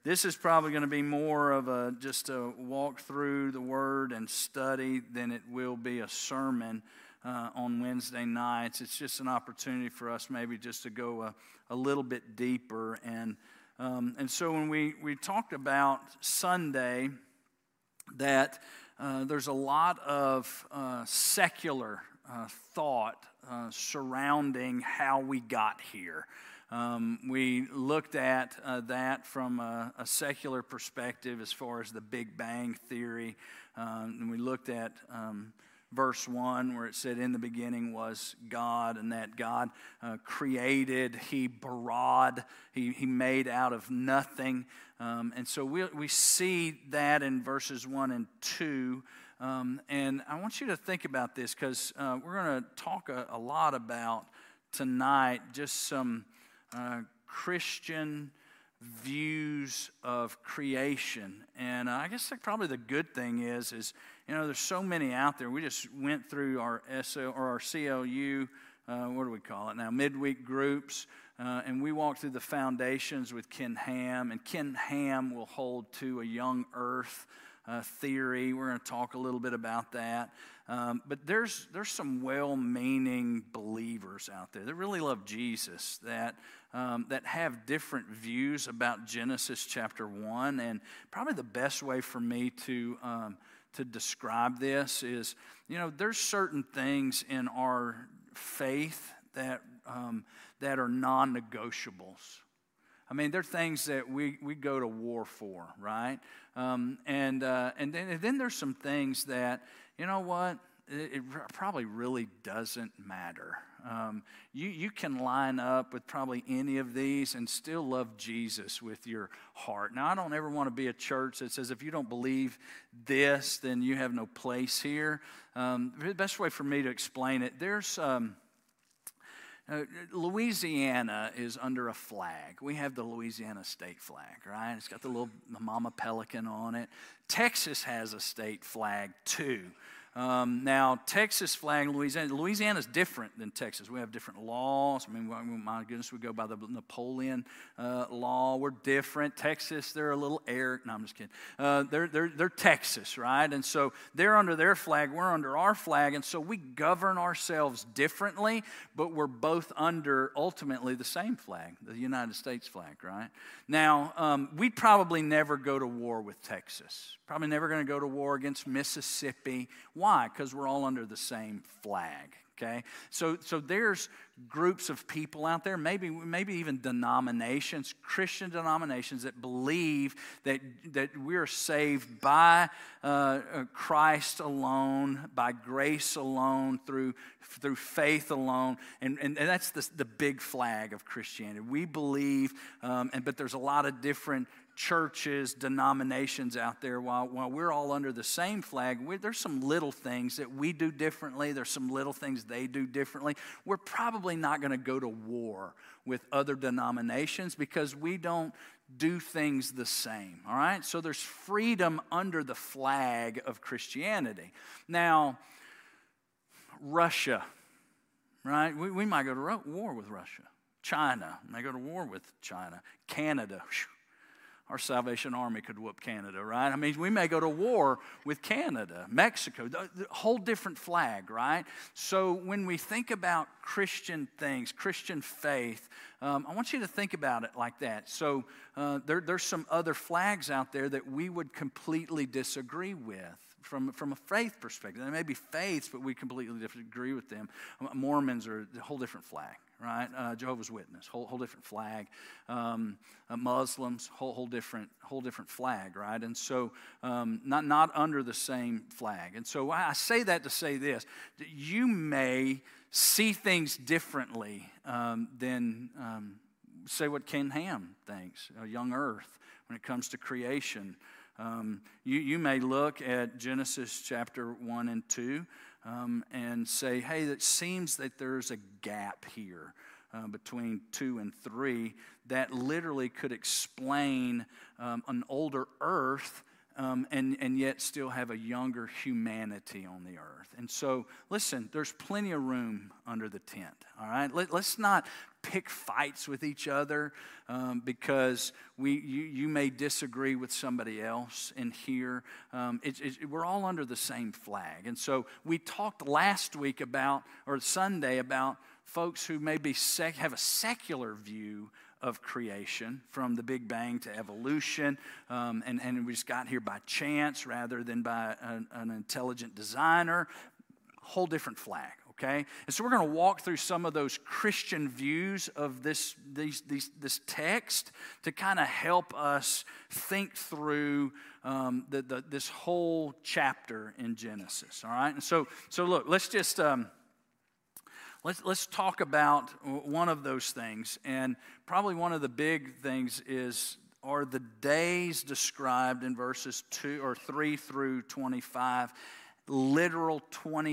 this is probably going to be more of just a walk through the Word and study than it will be a sermon on Wednesday nights. It's just an opportunity for us maybe just to go a little bit deeper. And so when we talked about Sunday, that there's a lot of secular thought surrounding how we got here. We looked at that from a secular perspective as far as the Big Bang Theory. And we looked at verse 1 where it said, in the beginning was God, and that God created, He barad, He made out of nothing. And so we see that in verses 1 and 2. And I want you to think about this because we're going to talk a lot about tonight just some Christian views of creation. And I guess probably the good thing is there's so many out there. We just went through our SO or our CLU, what do we call it now, midweek groups, and we walked through the foundations with Ken Ham, and Ken Ham will hold to a young earth theory. We're going to talk a little bit about that. But there's some well-meaning believers out there that really love Jesus, that have different views about Genesis chapter 1. And probably the best way for me to describe this is, there's certain things in our faith that are non-negotiables. I mean, they're things that we go to war for, right? And then there's some things that, you know what, it probably really doesn't matter. You can line up with probably any of these and still love Jesus with your heart. Now, I don't ever want to be a church that says if you don't believe this, then you have no place here. The best way for me to explain it, there's Louisiana is under a flag. We have the Louisiana state flag, right? It's got the little mama pelican on it. Texas has a state flag too. Now, Texas flag, Louisiana's different than Texas. We have different laws. I mean, my goodness, we go by the Napoleon law. We're different. Texas, they're a little no, I'm just kidding. They're Texas, right? And so they're under their flag. We're under our flag. And so we govern ourselves differently, but we're both under, ultimately, the same flag, the United States flag, right? Now, we'd probably never go to war with Texas. Probably never going to go to war against Mississippi. Why? Because we're all under the same flag, okay? So there's groups of people out there, maybe even denominations, Christian denominations that believe that we're saved by Christ alone, by grace alone, through faith alone, and that's the big flag of Christianity. We believe, but there's a lot of different churches, denominations out there. While we're all under the same flag, there's some little things that we do differently. There's some little things they do differently. We're probably not going to go to war with other denominations because we don't do things the same, all right? So there's freedom under the flag of Christianity. Now, Russia, right? We might go to war with Russia. China, might go to war with China. Canada, our Salvation Army could whoop Canada, right? I mean, we may go to war with Canada, Mexico, the whole different flag, right? So when we think about Christian things, Christian faith, I want you to think about it like that. So there's some other flags out there that we would completely disagree with. From a faith perspective. There may be faiths, but we completely disagree with them. Mormons are a whole different flag, right? Jehovah's Witness, whole different flag. Muslims, whole different flag, right? And so not under the same flag. And so I say that to say this: that you may see things differently than say what Ken Ham thinks, young Earth, when it comes to creation. You may look at Genesis chapter 1 and 2 and say, hey, it seems that there's a gap here between 2 and 3 that literally could explain an older earth and yet still have a younger humanity on the earth. And so, listen, there's plenty of room under the tent, all right? Let's not pick fights with each other because you may disagree with somebody else in here. We're all under the same flag. And so we talked last week Sunday about folks who maybe have a secular view of creation, from the Big Bang to evolution, and we just got here by chance rather than by an intelligent designer. Whole different flag, okay? And so we're going to walk through some of those Christian views of this text to kind of help us think through this whole chapter in Genesis, all right? And so look, let's just... Let's talk about one of those things, and probably one of the big things are the days described in verses 3 through 25, literal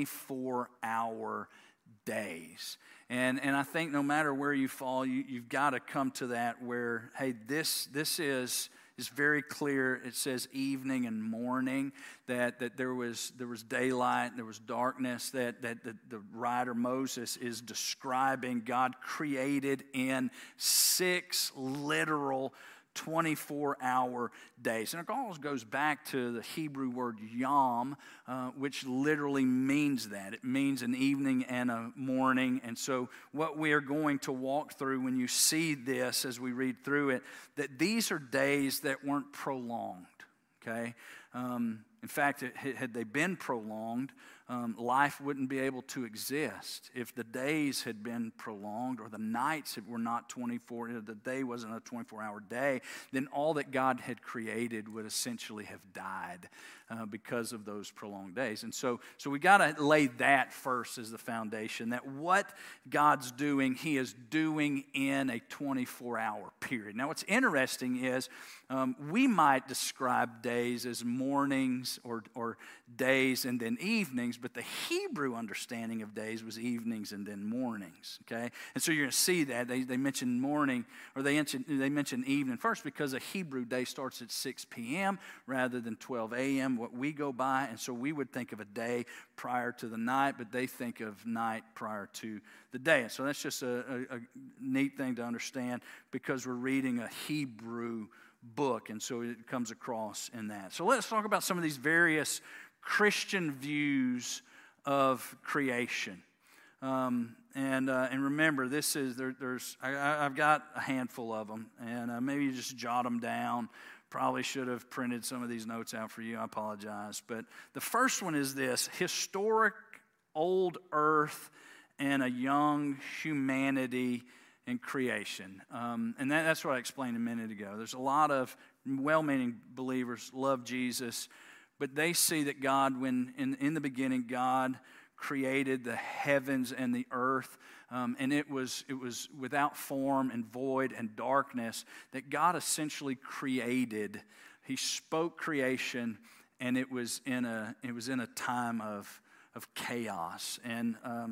24-hour days. And I think no matter where you fall, you've got to come to that where, hey, this is very clear. It says evening and morning, that there was daylight, there was darkness, that the writer Moses is describing God created in 6 literal 24-hour days. And it always goes back to the Hebrew word yom, which literally means that. It means an evening and a morning. And so what we are going to walk through when you see this as we read through it, that these are days that weren't prolonged, okay? In fact, had they been prolonged, life wouldn't be able to exist. If the days had been prolonged or the nights were not 24, the day wasn't a 24-hour day, then all that God had created would essentially have died because of those prolonged days. And so we got to lay that first as the foundation, that what God's doing, He is doing in a 24-hour period. Now, what's interesting is we might describe days as mornings or days and then evenings, but the Hebrew understanding of days was evenings and then mornings, okay? And so you're going to see that. They mention morning, or they mention evening first because a Hebrew day starts at 6 p.m. rather than 12 a.m., what we go by. And so we would think of a day prior to the night, but they think of night prior to the day. And so that's just a neat thing to understand because we're reading a Hebrew book, and so it comes across in that. So let's talk about some of these various Christian views of creation. And remember, this is I've got a handful of them, and maybe you just jot them down. Probably should have printed some of these notes out for you. I apologize. But the first one is this: historic old earth and a young humanity in creation. And that's what I explained a minute ago. There's a lot of well-meaning believers, love Jesus, but they see that God, when in the beginning, God created the heavens and the earth, and it was without form and void and darkness, that God essentially created. He spoke creation, and it was in a time of chaos. And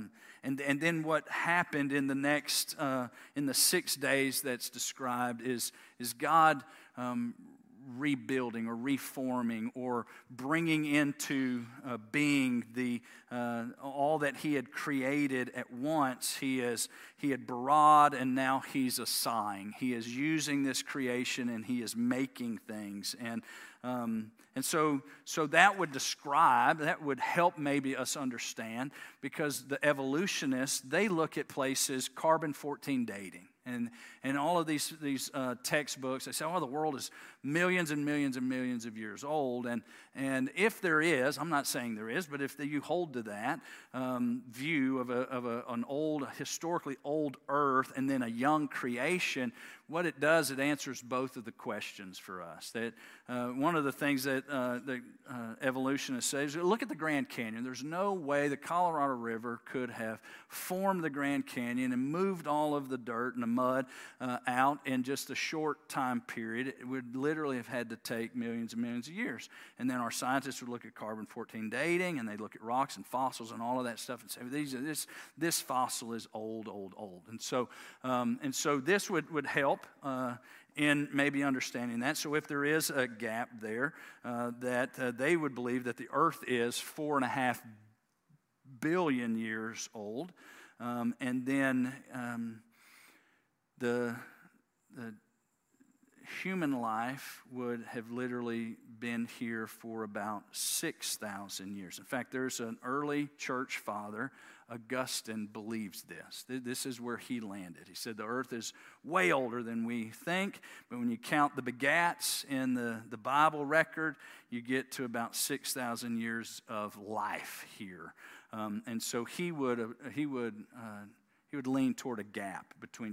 then what happened in the next in the 6 days that's described is God rebuilding or reforming or bringing into being all that He had created at once. He had barad, and now He's assigning. He is using this creation, and He is making things. And so that would help maybe us understand, because the evolutionists, they look at places, carbon-14 dating. And all of these textbooks, they say, oh, the world is millions and millions and millions of years old. And if there is, I'm not saying there is, but if you hold to that view of an old, historically old earth and then a young creation, what it does, it answers both of the questions for us. That one of the things that the evolutionists say is, look at the Grand Canyon. There's no way the Colorado River could have formed the Grand Canyon and moved all of the dirt and the mud out in just a short time period. It would literally have had to take millions and millions of years. And then our scientists would look at carbon-14 dating, and they'd look at rocks and fossils and all of that stuff and say, this fossil is old, old, old. And so this would help in maybe understanding that. So if there is a gap there, that they would believe that the earth is 4.5 billion years old. And then the human life would have literally been here for about 6,000 years. In fact, there's an early church father, Augustine, believes this. This is where he landed. He said the earth is way older than we think, but when you count the begats in the Bible record, you get to about 6,000 years of life here. And so he would lean toward a gap between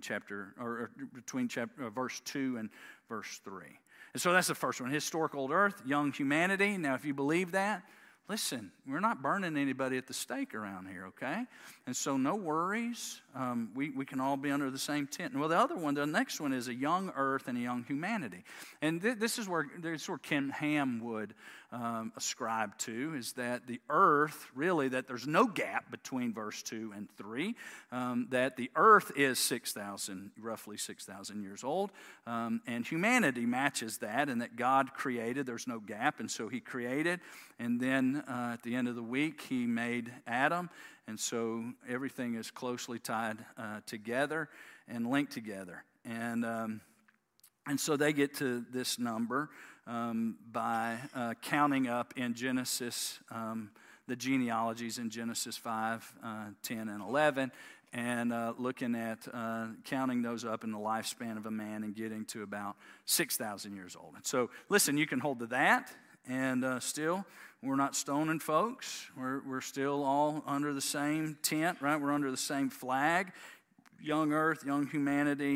verse 2 and verse 3. And so that's the first one, historic old earth, young humanity. Now, if you believe that, listen, we're not burning anybody at the stake around here, okay? And so no worries. We can all be under the same tent. Well, the next one is a young earth and a young humanity. And this is where Ken Ham would ascribe to, is that the earth, really, that there's no gap between verse 2 and 3, that the earth is roughly 6,000 years old, and humanity matches that, and that God created, there's no gap, and so he created, and then at the end of the week, he made Adam, and so everything is closely tied together and linked together. And so they get to this number by counting up in Genesis, the genealogies in Genesis 5, 10, and 11, and looking at counting those up in the lifespan of a man and getting to about 6,000 years old. And so, listen, you can hold to that, and still, we're not stoning folks. We're still all under the same tent, right? We're under the same flag, young earth, young humanity.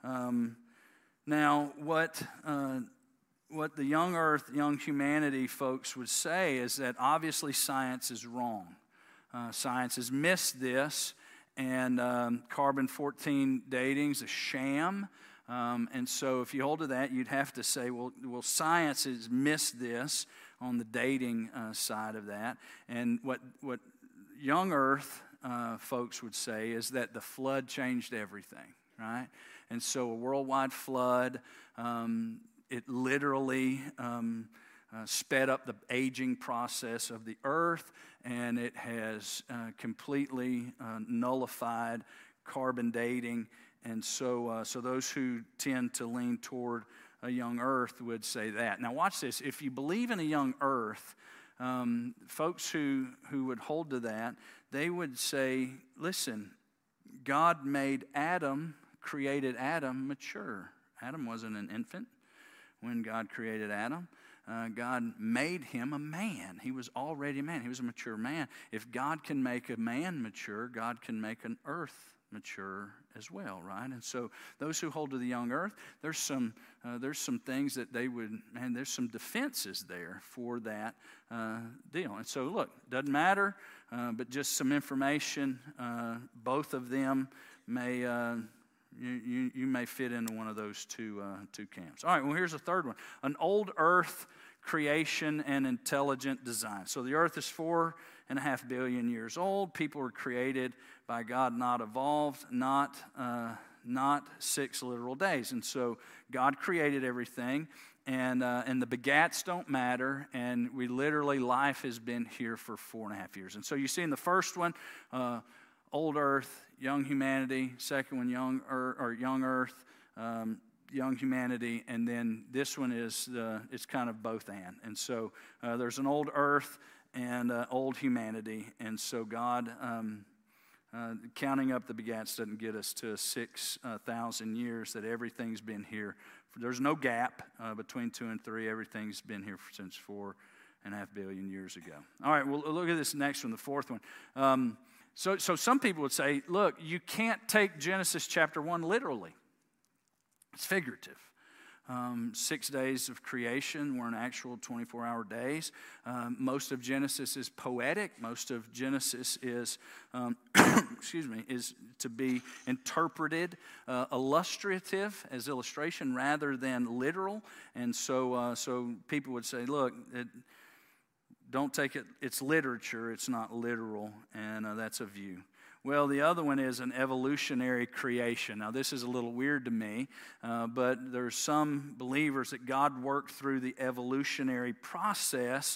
Now, what the young earth, young humanity folks would say is that obviously science is wrong. Science has missed this, and carbon-14 dating's a sham. And so if you hold to that, you'd have to say, well, science has missed this on the dating side of that. And what young earth folks would say is that the flood changed everything, right? And so a worldwide flood, it literally sped up the aging process of the earth, and it has completely nullified carbon dating. And so those who tend to lean toward a young earth would say that. Now watch this. If you believe in a young earth, folks who would hold to that, they would say, listen, God created Adam mature. Adam wasn't an infant when God created Adam. God made him a man. He was already a man. He was a mature man. If God can make a man mature, God can make an earth mature as well, right? And so those who hold to the young earth, there's some things that they would, and there's some defenses there for that deal. And so look, doesn't matter, but just some information. Both of them may you may fit into one of those two camps. All right, well, here's a third one: an old earth creation and intelligent design. So the earth is 4.5 billion years old. People were created by God, not evolved, not 6 literal days. And so God created everything, and the begats don't matter, and life has been here for 4.5 years. And so you see in the first one, old earth, young humanity. Second one, young earth, young humanity, and then this one is it's kind of both and so there's an old earth and old humanity, and so God counting up the begats doesn't get us to 6,000 years that everything's been here. There's no gap between 2 and 3. Everything's been here since 4.5 billion years ago. All right, well, look at this next one, the fourth one. So some people would say, look, you can't take Genesis chapter 1 literally. It's figurative. 6 days of creation were an actual 24-hour days. Most of Genesis is poetic. Most of Genesis is, is to be interpreted illustrative, as illustration rather than literal. And so people would say, look, don't take it, it's literature, it's not literal, and that's a view. Well, the other one is an evolutionary creation. Now, this is a little weird to me, but there's some believers that God worked through the evolutionary process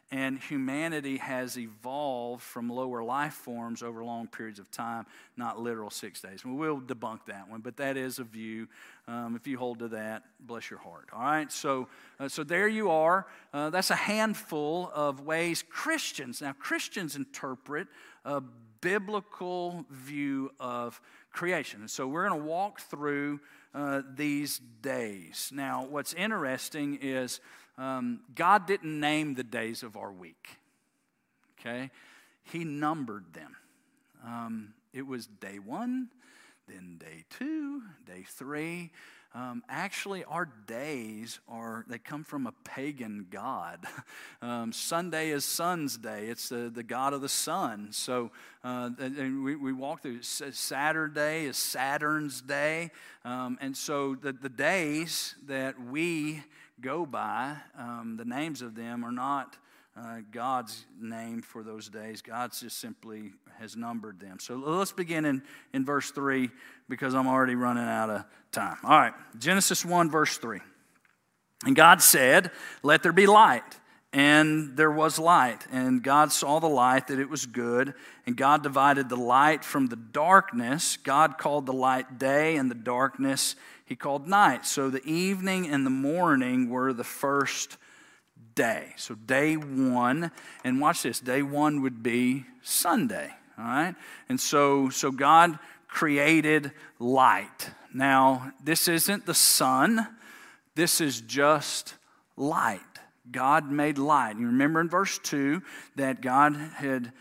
and humanity has evolved from lower life forms over long periods of time, not literal 6 days. We'll debunk that one, but that is a view. If you hold to that, bless your heart. All right, so there you are. That's a handful of ways Christians interpret a biblical view of creation. And so we're going to walk through these days. Now, what's interesting is God didn't name the days of our week, okay? He numbered them. It was day 1, then day 2, day 3. Actually, our days they come from a pagan god. Sunday is Sun's day. It's the god of the sun. So and we walk through. Saturday is Saturn's day. And so the days that we go by, the names of them are not God's name for those days. God just simply has numbered them. So let's begin in verse 3 because I'm already running out of time. All right, Genesis 1, verse 3. And God said, "Let there be light." And there was light. And God saw the light, that it was good. And God divided the light from the darkness. God called the light day, and the darkness He called night. So the evening and the morning were the first day. So day 1, and watch this, day 1 would be Sunday, all right? And so God created light. Now, this isn't the sun. This is just light. God made light. You remember in verse 2 that God had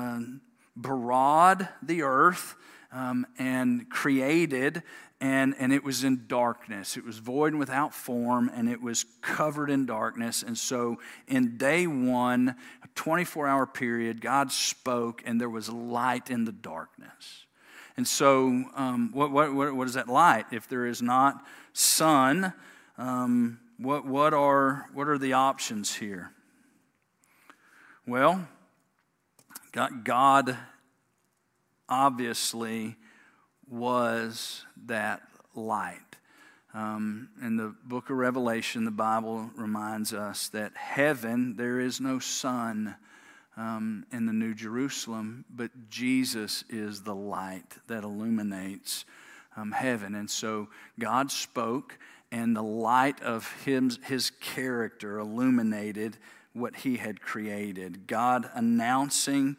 barad the earth and created, and it was in darkness. It was void and without form, and it was covered in darkness. And so in day 1, a 24-hour period, God spoke, and there was light in the darkness. And so what is that light? If there is not sun, what are the options here? Well, God obviously was that light. In the book of Revelation, the Bible reminds us that heaven, there is no sun in the New Jerusalem, but Jesus is the light that illuminates heaven. And so God spoke, and the light of his character illuminated what He had created. God announcing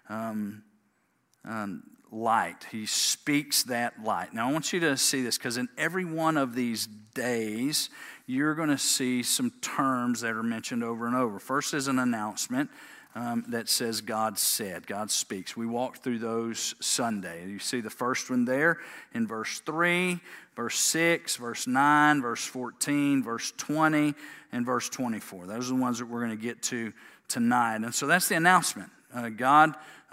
light. He speaks that light. Now, I want you to see this, because in every one of these days, you're going to see some terms that are mentioned over and over. First is an announcement that says God said, God speaks. We walked through those Sunday. You see the first one there in verse 3, verse 6, verse 9, verse 14, verse 20, and verse 24. Those are the ones that we're going to get to tonight. And so that's the announcement. God,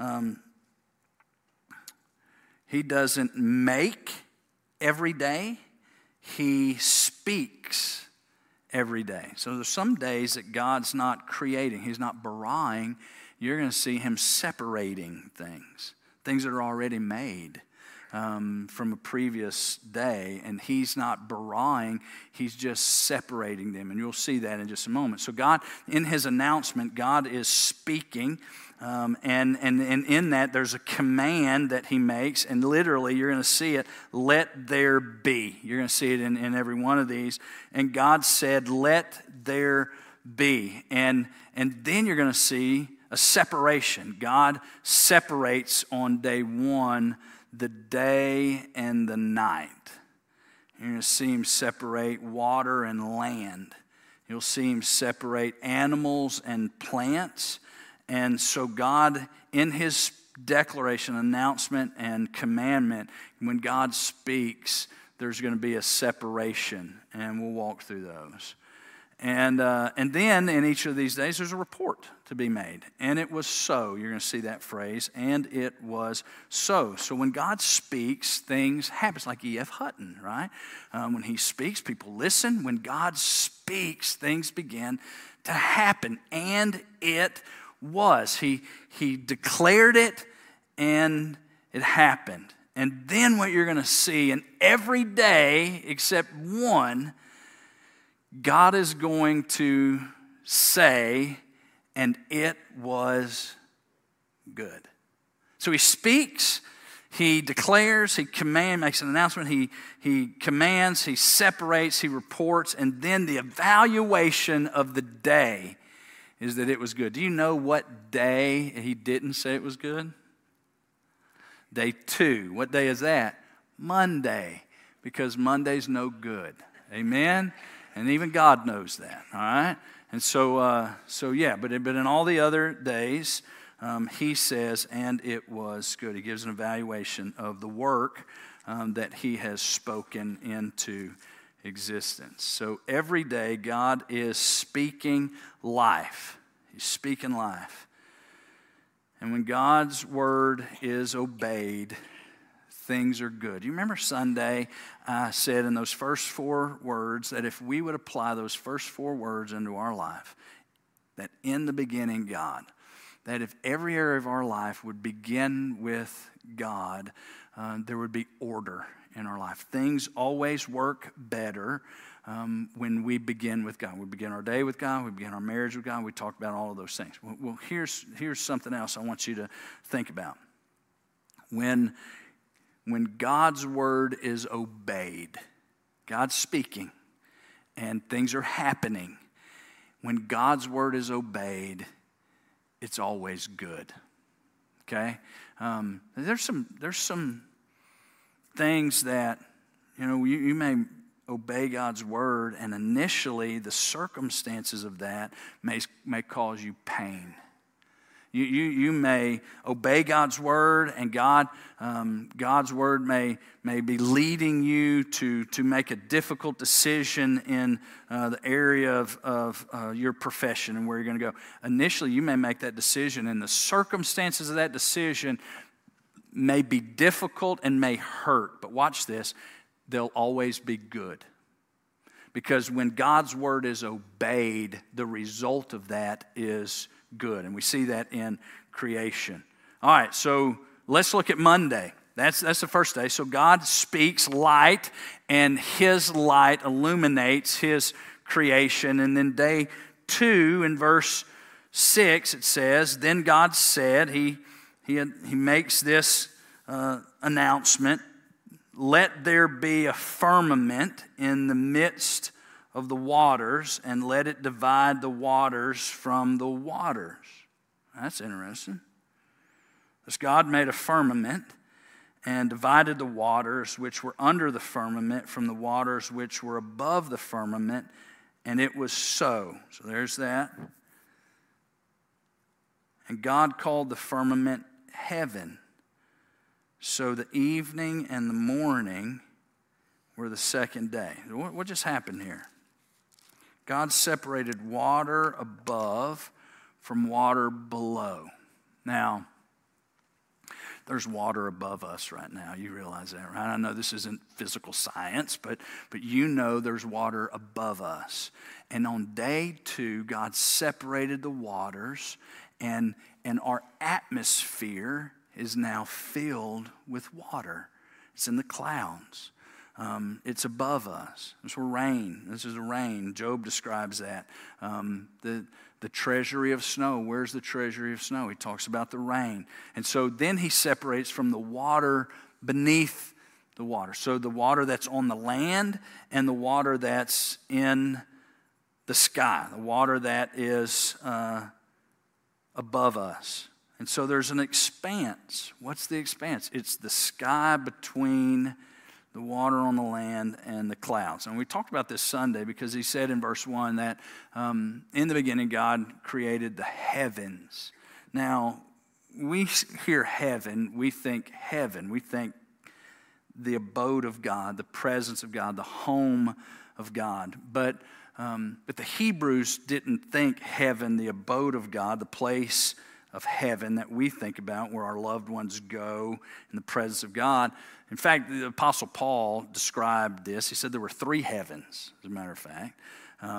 He doesn't make every day. He speaks every day. So there's some days that God's not creating. He's not baraing. You're going to see Him separating things that are already made from a previous day. And He's not baraing. He's just separating them. And you'll see that in just a moment. So God, in His announcement, God is speaking. And in that, there's a command that He makes, and literally, you're going to see it, let there be. You're going to see it in every one of these. And God said, let there be. And then you're going to see a separation. God separates on day 1 the day and the night. You're going to see Him separate water and land. You'll see Him separate animals and plants. And so God, in His declaration, announcement, and commandment, when God speaks, there's going to be a separation, and we'll walk through those. And then in each of these days, there's a report to be made. And it was so. You're going to see that phrase, and it was so. So when God speaks, things happen. It's like E.F. Hutton, right? When He speaks, people listen. When God speaks, things begin to happen. And it was. He declared it, and it happened. And then what you're going to see, in every day except one, God is going to say, and it was good. So he speaks, he declares, he commands, makes an announcement, he commands, he separates, he reports, and then the evaluation of the day is that it was good. Do you know what day he didn't say it was good? Day 2. What day is that? Monday, because Monday's no good. Amen? And even God knows that, all right? And but in all the other days, he says, and it was good. He gives an evaluation of the work that he has spoken into existence. So every day, God is speaking life. He's speaking life. And when God's word is obeyed, things are good. You remember Sunday, I said in those first 4 words that if we would apply those first 4 words into our life, that in the beginning, God, that if every area of our life would begin with God, there would be order in our life. Things always work better when we begin with God. We begin our day with God. We begin our marriage with God. We talk about all of those things. Well, here's something else I want you to think about. When God's word is obeyed, God's speaking, and things are happening, when God's word is obeyed, it's always good. Okay? There's some things that, you may obey God's word, and initially the circumstances of that may cause you pain. You may obey God's word, and God's word may be leading you to make a difficult decision in the area of your profession and where you're going to go. Initially, you may make that decision, and the circumstances of that decision may be difficult and may hurt. But watch this, they'll always be good. Because when God's word is obeyed, the result of that is good. And we see that in creation. All right, so let's look at Monday. That's the first day. So God speaks light, and his light illuminates his creation. And then day 2 in verse 6, it says, then God said, he makes this announcement, let there be a firmament in the midst of the waters, and let it divide the waters from the waters. That's interesting. Thus God made a firmament and divided the waters which were under the firmament from the waters which were above the firmament, and it was so. So there's that. And God called the firmament heaven. So the evening and the morning were the second day. What just happened here? God separated water above from water below. Now, there's water above us right now. You realize that, right? I know this isn't physical science, but you know there's water above us. And on day 2, God separated the waters, and our atmosphere is now filled with water. It's in the clouds. It's above us. This is rain. This is the rain. Job describes that. The treasury of snow. Where's the treasury of snow? He talks about the rain. And so then he separates from the water beneath the water. So the water that's on the land and the water that's in the sky. The water that is above us. And so there's an expanse. What's the expanse? It's the sky between the water on the land and the clouds. And we talked about this Sunday because he said in verse 1 that in the beginning God created the heavens. Now, we hear heaven, we think the abode of God, the presence of God, the home of God. But the Hebrews didn't think heaven, the abode of God, the place of heaven that we think about where our loved ones go in the presence of God. In fact, the Apostle Paul described this. He said there were 3 heavens, as a matter of fact.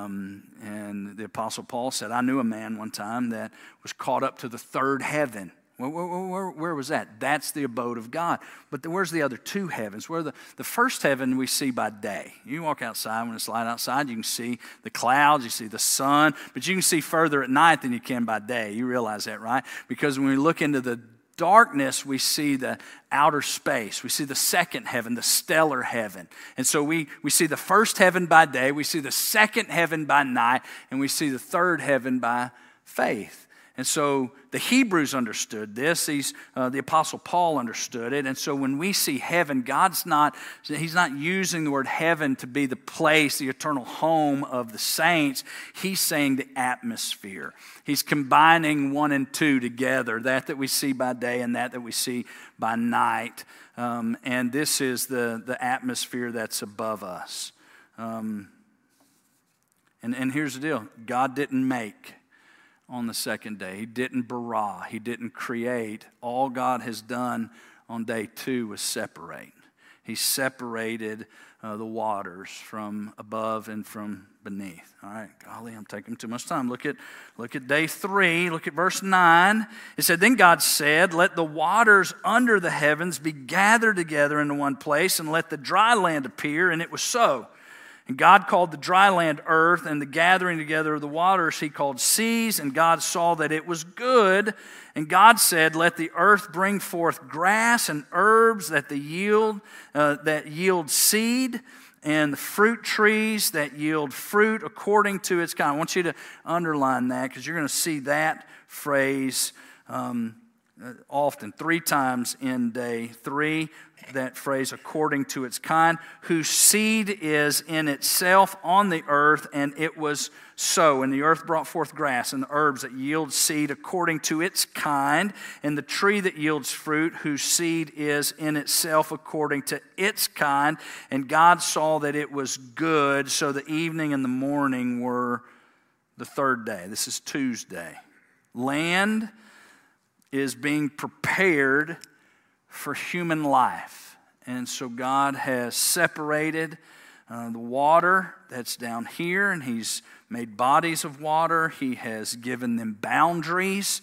And the Apostle Paul said, I knew a man one time that was caught up to the 3rd heaven. Where was that? That's the abode of God. But where's the other two heavens? Where the first heaven we see by day. You walk outside, when it's light outside, you can see the clouds, you see the sun, but you can see further at night than you can by day. You realize that, right? Because when we look into the darkness, we see the outer space. We see the second heaven, the stellar heaven. And so we see the first heaven by day, we see the second heaven by night, and we see the third heaven by faith. And so the Hebrews understood this. The Apostle Paul understood it. And so when we see heaven, He's not using the word heaven to be the place, the eternal home of the saints. He's saying the atmosphere. He's combining one and two together, that we see by day and that we see by night. And this is the atmosphere that's above us. And here's the deal. God didn't make on the second day. He didn't bara. He didn't create. All God has done on day 2 was separate. He separated the waters from above and from beneath. All right, golly, I'm taking too much time. Look at day 3. Look at verse 9. It said, "Then God said, let the waters under the heavens be gathered together into one place, and let the dry land appear. And it was so. And God called the dry land earth, and the gathering together of the waters He called seas. And God saw that it was good. And God said, let the earth bring forth grass and herbs that yield seed, and the fruit trees that yield fruit according to its kind." I want you to underline that, because you're going to see that phrase often, 3 times in day 3. That phrase, according to its kind, whose seed is in itself on the earth, and it was so. And the earth brought forth grass and herbs that yield seed according to its kind, and the tree that yields fruit, whose seed is in itself according to its kind. And God saw that it was good. So the evening and the morning were the 3rd day. This is Tuesday. Land is being prepared for human life. And so God has separated the water that's down here, and He's made bodies of water. He has given them boundaries,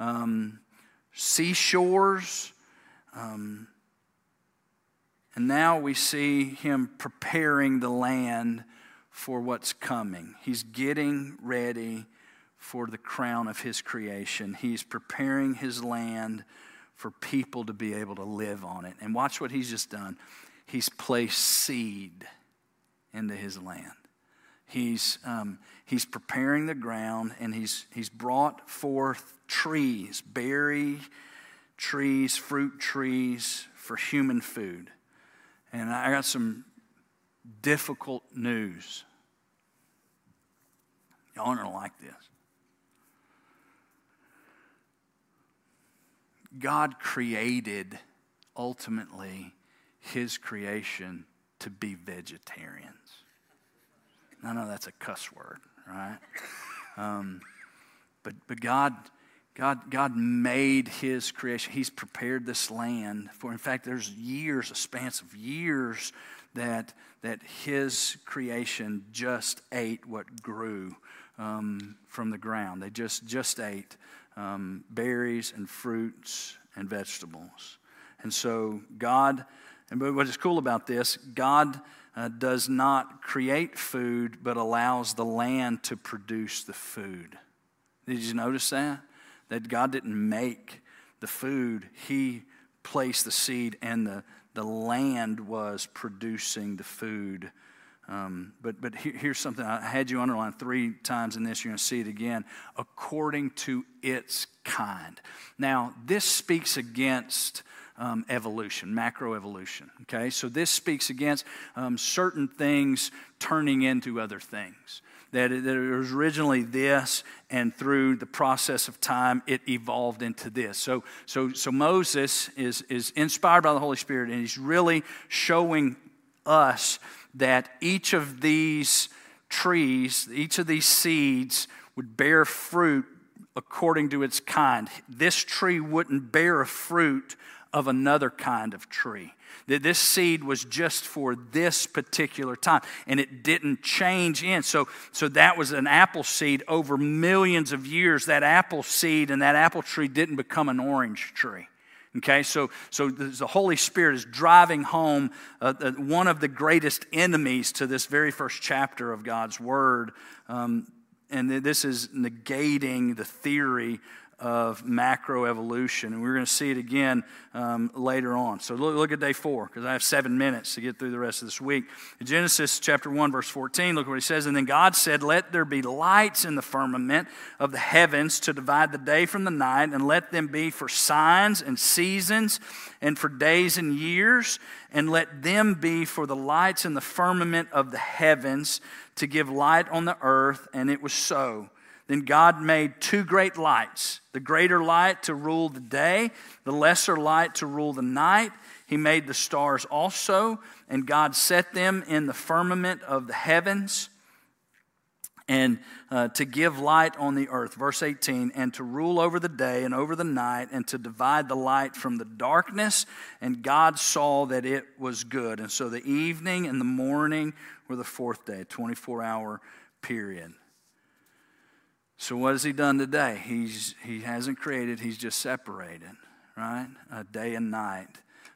seashores. And now we see Him preparing the land for what's coming. He's getting ready for the crown of His creation. He's preparing His land for people to be able to live on it. And watch what He's just done. He's placed seed into His land. He's preparing the ground, and He's brought forth trees, berry trees, fruit trees for human food. And I got some difficult news. Y'all aren't going to like this. God created, ultimately, His creation to be vegetarians. I know that's a cuss word, right? But God made His creation. He's prepared this land for. In fact, there's years, a span of years, that His creation just ate what grew from the ground. They just ate berries and fruits and vegetables. And so God, and what is cool about this, God does not create food, but allows the land to produce the food. Did you notice that? That God didn't make the food. He placed the seed, and the land was producing the food. But here's something. I had you underline 3 times in this. You're going to see it again. According to its kind. Now, this speaks against evolution, macroevolution. Okay, so this speaks against certain things turning into other things. That it was originally this, and through the process of time, it evolved into this. So Moses is inspired by the Holy Spirit, and he's really showing us that each of these trees, each of these seeds would bear fruit according to its kind. This tree wouldn't bear a fruit of another kind of tree. That this seed was just for this particular time, and it didn't change in. So that was an apple seed over millions of years. That apple seed and that apple tree didn't become an orange tree. Okay, so the Holy Spirit is driving home one of the greatest enemies to this very first chapter of God's Word. And this is negating the theory of macroevolution. And we're going to see it again later on. So look at day 4, because I have 7 minutes to get through the rest of this week. In Genesis chapter 1, verse 14, look what he says. And then God said, "Let there be lights in the firmament of the heavens to divide the day from the night, and let them be for signs and seasons and for days and years, and let them be for the lights in the firmament of the heavens to give light on the earth." And it was so. Then God made 2 great lights, the greater light to rule the day, the lesser light to rule the night. He made the stars also, and God set them in the firmament of the heavens, and to give light on the earth. Verse 18, and to rule over the day and over the night, and to divide the light from the darkness. And God saw that it was good. And so the evening and the morning were the 4th day, a 24-hour period. So what has he done today? He hasn't created, he's just separated, right? Day and night.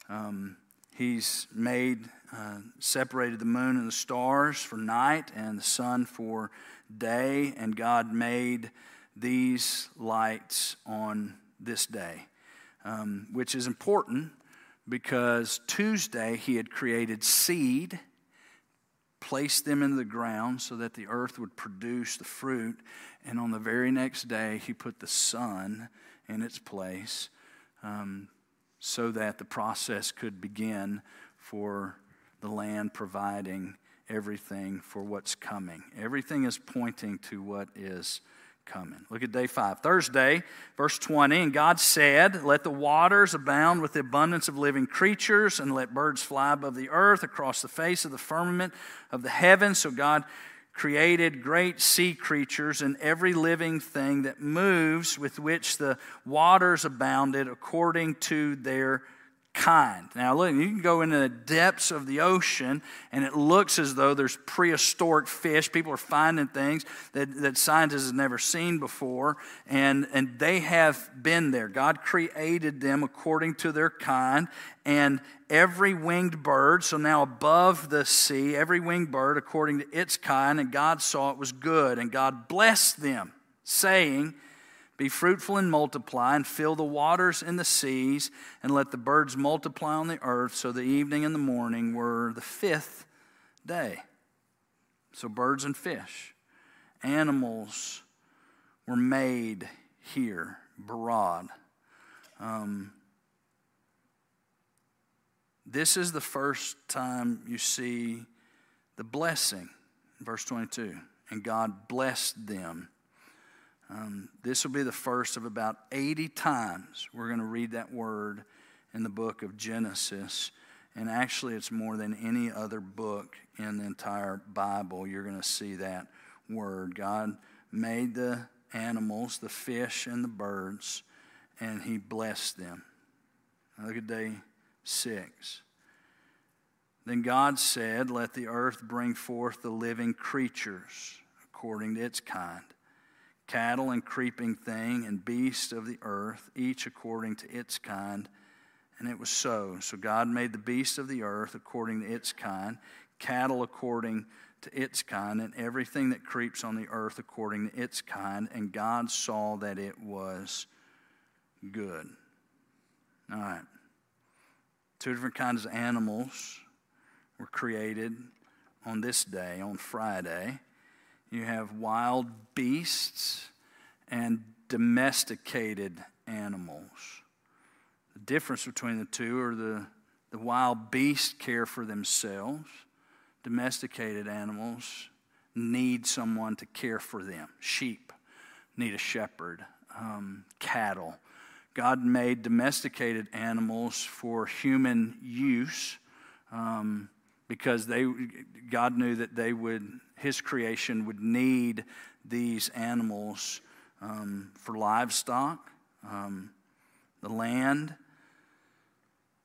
He's separated the moon and the stars for night and the sun for day, and God made these lights on this day, which is important because Tuesday he had created seed, placed them into the ground so that the earth would produce the fruit. And on the very next day, he put the sun in its place so that the process could begin for the land providing everything for what's coming. Everything is pointing to what is coming. Look at day 5. Thursday, verse 20, and God said, "Let the waters abound with the abundance of living creatures, and let birds fly above the earth across the face of the firmament of the heavens." So God created great sea creatures and every living thing that moves, with which the waters abounded according to their kind. Now look, you can go into the depths of the ocean and it looks as though there's prehistoric fish. People are finding things that scientists have never seen before, and they have been there. God created them according to their kind, and every winged bird, so now above the sea, every winged bird according to its kind, and God saw it was good, and God blessed them, saying, "Be fruitful and multiply, and fill the waters in the seas, and let the birds multiply on the earth." So the evening and the morning were the 5th day. So birds and fish, animals were made here, barad. This is the first time you see the blessing, verse 22, and God blessed them. This will be the first of about 80 times we're going to read that word in the book of Genesis. And actually, it's more than any other book in the entire Bible. You're going to see that word. God made the animals, the fish and the birds, and he blessed them. Now look at day 6. Then God said, "Let the earth bring forth the living creatures according to its kind, cattle and creeping thing and beast of the earth, each according to its kind." And it was so. So God made the beast of the earth according to its kind, cattle according to its kind, and everything that creeps on the earth according to its kind. And God saw that it was good. All right. 2 different kinds of animals were created on this day, on Friday. You have wild beasts and domesticated animals. The difference between the two are the wild beasts care for themselves. Domesticated animals need someone to care for them. Sheep need a shepherd. Cattle. God made domesticated animals for human use because God knew that His creation would need these animals for livestock, the land,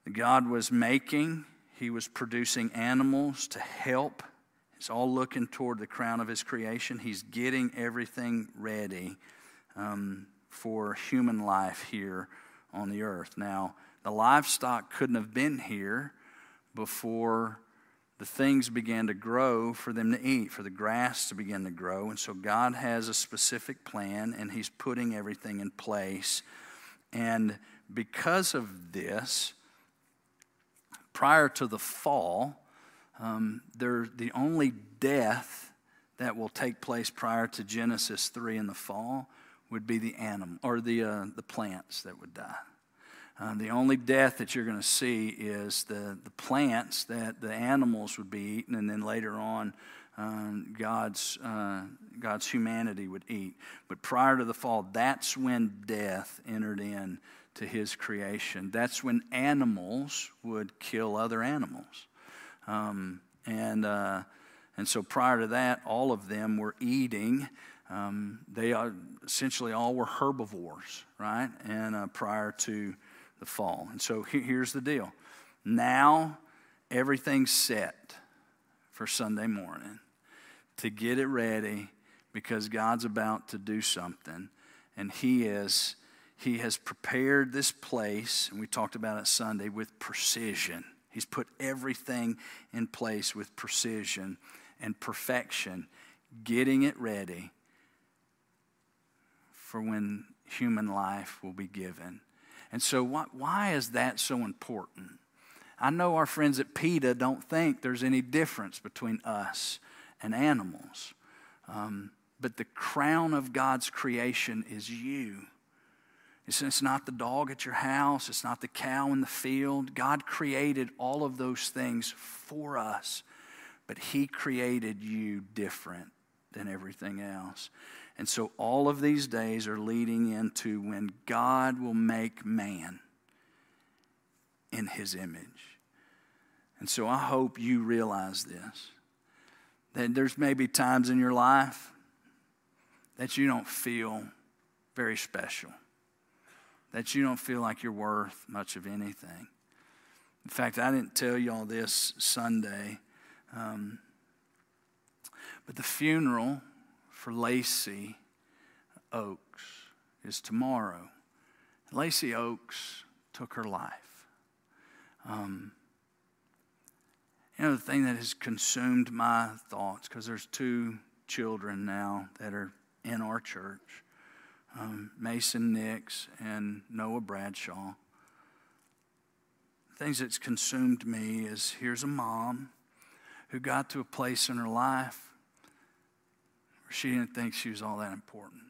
God was making, he was producing animals to help. It's all looking toward the crown of his creation. He's getting everything ready for human life here on the earth. Now, the livestock couldn't have been here before the things began to grow for them to eat, for the grass to begin to grow. And so God has a specific plan, and he's putting everything in place. And because of this, prior to the fall, the only death that will take place prior to Genesis 3 in the fall would be the animal or the plants that would die. The only death that you're going to see is the plants that the animals would be eaten, and then later on God's humanity would eat. But prior to the fall, that's when death entered in to his creation. That's when animals would kill other animals. And so prior to that, all of them were eating. They are essentially all were herbivores, right? And prior to the fall. And so here's the deal. Now everything's set for Sunday morning to get it ready because God's about to do something. And he has prepared this place, and we talked about it Sunday, with precision. He's put everything in place with precision and perfection, getting it ready for when human life will be given. And so why is that so important? I know our friends at PETA don't think there's any difference between us and animals. But the crown of God's creation is you. It's not the dog at your house. It's not the cow in the field. God created all of those things for us. But he created you different than everything else. And so all of these days are leading into when God will make man in his image. And so I hope you realize this, that there's maybe times in your life that you don't feel very special, that you don't feel like you're worth much of anything. In fact, I didn't tell you all this Sunday, but the funeral for Lacey Oaks is tomorrow. Lacey Oaks took her life. The thing that has consumed my thoughts, because there's 2 children now that are in our church, Mason Nix and Noah Bradshaw. Things that's consumed me is here's a mom who got to a place in her life where she didn't think she was all that important.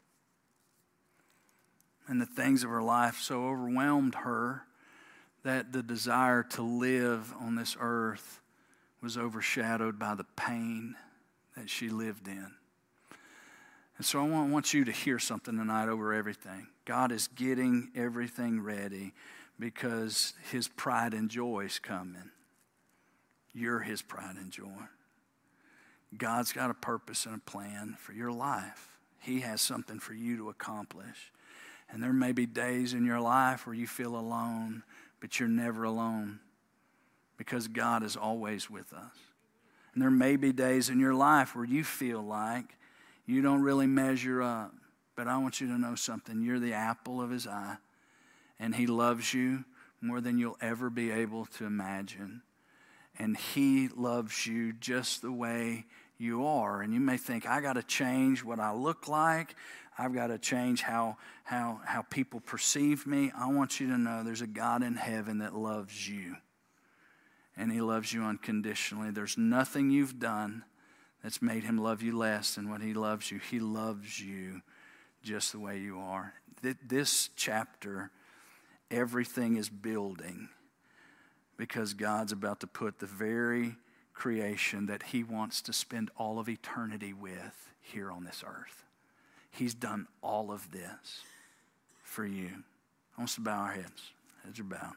And the things of her life so overwhelmed her that the desire to live on this earth was overshadowed by the pain that she lived in. And so I want you to hear something tonight over everything. God is getting everything ready because his pride and joy is coming. You're his pride and joy. God's got a purpose and a plan for your life. He has something for you to accomplish. And there may be days in your life where you feel alone, but you're never alone because God is always with us. And there may be days in your life where you feel like you don't really measure up, but I want you to know something. You're the apple of his eye, and he loves you more than you'll ever be able to imagine. And he loves you just the way you are. And you may think, I got to change what I look like. I've got to change how people perceive me. I want you to know there's a God in heaven that loves you. And he loves you unconditionally. There's nothing you've done that's made him love you less than what he loves you. He loves you just the way you are. This chapter, everything is building because God's about to put the very creation that he wants to spend all of eternity with here on this earth. He's done all of this for you. I want us to bow our heads. Heads are bowed.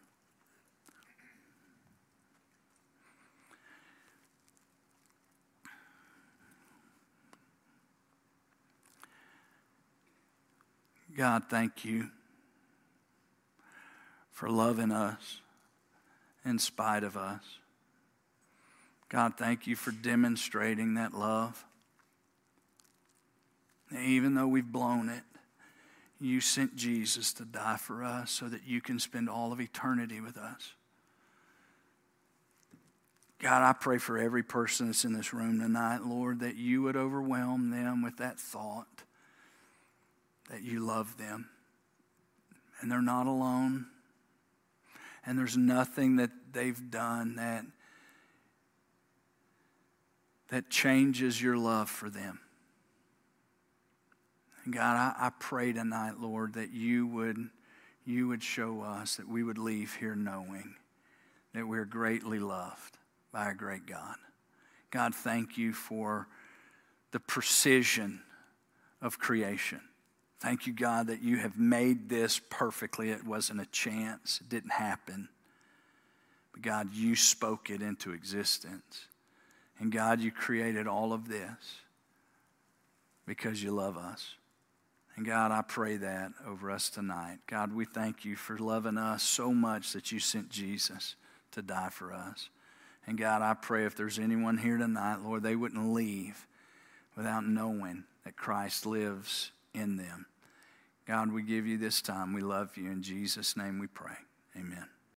God, thank you for loving us in spite of us. God, thank you for demonstrating that love. Even though we've blown it, you sent Jesus to die for us so that you can spend all of eternity with us. God, I pray for every person that's in this room tonight, Lord, that you would overwhelm them with that thought that you love them and they're not alone. And there's nothing that they've done that changes your love for them. And God, I pray tonight, Lord, that you would show us, that we would leave here knowing that we're greatly loved by a great God. God, thank you for the precision of creation. Thank you, God, that you have made this perfectly. It wasn't a chance. It didn't happen. But God, you spoke it into existence. And God, you created all of this because you love us. And God, I pray that over us tonight. God, we thank you for loving us so much that you sent Jesus to die for us. And God, I pray if there's anyone here tonight, Lord, they wouldn't leave without knowing that Christ lives in them. God, we give you this time. We love you. In Jesus' name we pray. Amen.